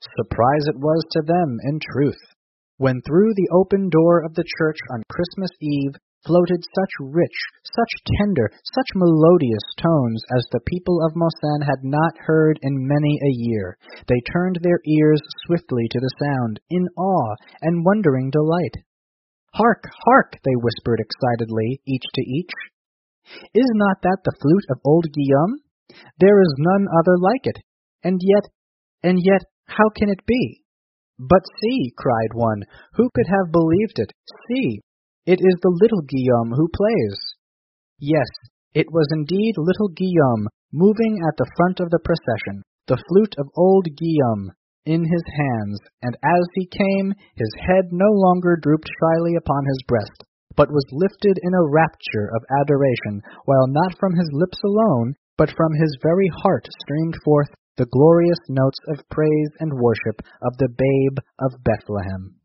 Surprise it was to them, in truth, when through the open door of the church on Christmas Eve floated such rich, such tender, such melodious tones as the people of Mosan had not heard in many a year. They turned their ears swiftly to the sound, in awe and wondering delight. "Hark, hark!" they whispered excitedly, each to each. "Is not that the flute of old Guillaume? There is none other like it, and yet, how can it be?" "But see," cried one, "who could have believed it? See! It is the little Guillaume who plays." Yes, it was indeed little Guillaume, moving at the front of the procession, the flute of old Guillaume in his hands, and as he came, his head no longer drooped shyly upon his breast, but was lifted in a rapture of adoration, while not from his lips alone, but from his very heart streamed forth the glorious notes of praise and worship of the Babe of Bethlehem.